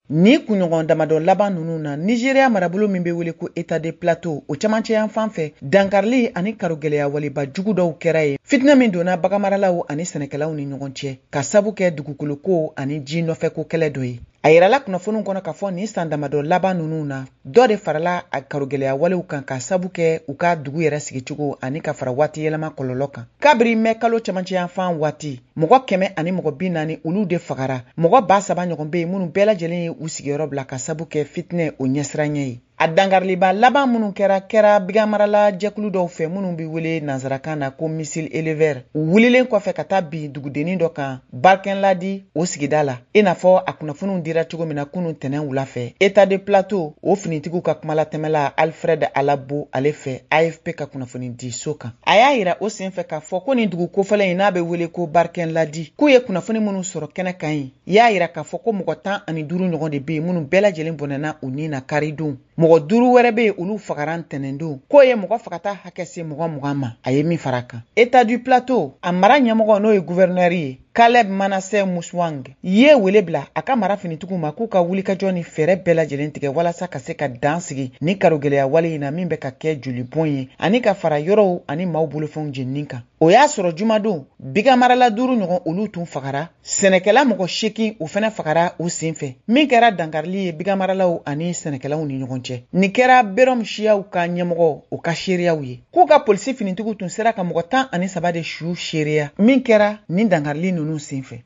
Ni kunɲɔgɔn damadɔ laban nunu na Nigeria marabolo min bɛ wele ko État de Plateau o camancɛ yan fan fɛ dankarili ani karogɛlɛya waliba jugu dɔw kɛra ye. Fitina min donna baganmaralaw ani sɛnɛkɛlaw ni ɲɔgɔn cɛ ka sabu kɛ dugukoloko ani ji nɔfɛko kɛlɛ dɔ ye. A yirala kunnafoniw kɔnɔ ka fɔ ni san damadɔ laban nunu na dɔ de farala a karogɛlɛya walew kan ka sabu kɛ u ka dugu yɛrɛ sigicogo ani ka fara waati yɛlɛma kɔlɔlɔ kan. Kabiri mɛ kalo camancɛ yan fan waati mɔgɔ 100 ani mɔgɔ 40 olu de fagara. Mɔgɔ 3,000 ɲɔgɔn bɛ yen minnu bɛɛ lajɛlen ye u sigiyɔrɔ bila ka sabu kɛ fitinɛ o ɲɛsiranya ye. A dangariliba laban minnu kɛra bigamarala jɛkulu dɔw fɛ minnu bɛ wele nanzarakan na ko missile éleveur u wulilen kɔfɛ ka taa bin dugudennin dɔ kan Barkinladi o sigida la. I n'a fɔ a kunnafoniw dira cogo min na kunun tɛnɛn wula fɛ. État de Plateau o finitigiw ka kumalatɛmɛla Alfred Alabo ale fɛ AFP ka kunnafoni di so kan. A y'a yira o sen fɛ k'a fɔ ko nin dugu kofɔlen in n'a bɛ wele ko Barkinladi k'u ye kunnafoni minnu sɔrɔ kɛnɛ kan ye. Y'a yira k'a fɔ ko mɔgɔ 15 ɲɔgɔn de bɛ yen minnu bɛɛ lajɛlen bɔnɛna u ni na karidon. Mɔgɔ 5 wɛrɛ bɛ yen olu fagaran tɛnɛndon k'o ye mɔgɔ fagata hakɛ se mɔgɔ 20 ma. A ye min fara kan. État du Plateau a mara ɲɛmɔgɔ n'o ye gouverneur ye Caleb Manasseh Muswang ye wele bila a ka mara finitigiw ma k'u ka wulikajɔ ni fɛɛrɛ bɛɛ lajɛlen tigɛ walasa ka se ka dan sigi ni karogɛlɛya wale in na min bɛ ka kɛ jolibɔn ye ani ka fara yɔrɔw ani maaw bolofɛnw jeninin kan. O y'a sɔrɔ jumadon bigamarala 5 ɲɔgɔn olu tun fagara. Sɛnɛkɛla mɔgɔ 8 u fɛnɛ fagara u sen fɛ. Min kɛra dankarili ye bigamaralaw ani sɛnɛkɛlaw ni ɲɔgɔn cɛ. Nin kɛra Berom Siyaw ka ɲɛmɔgɔ u ka seereyaw ye. K'u ka polisi finitigiw tun sera ka mɔgɔ 13 de su seereya. Min kɛra nin dankarili nunu sen fɛ.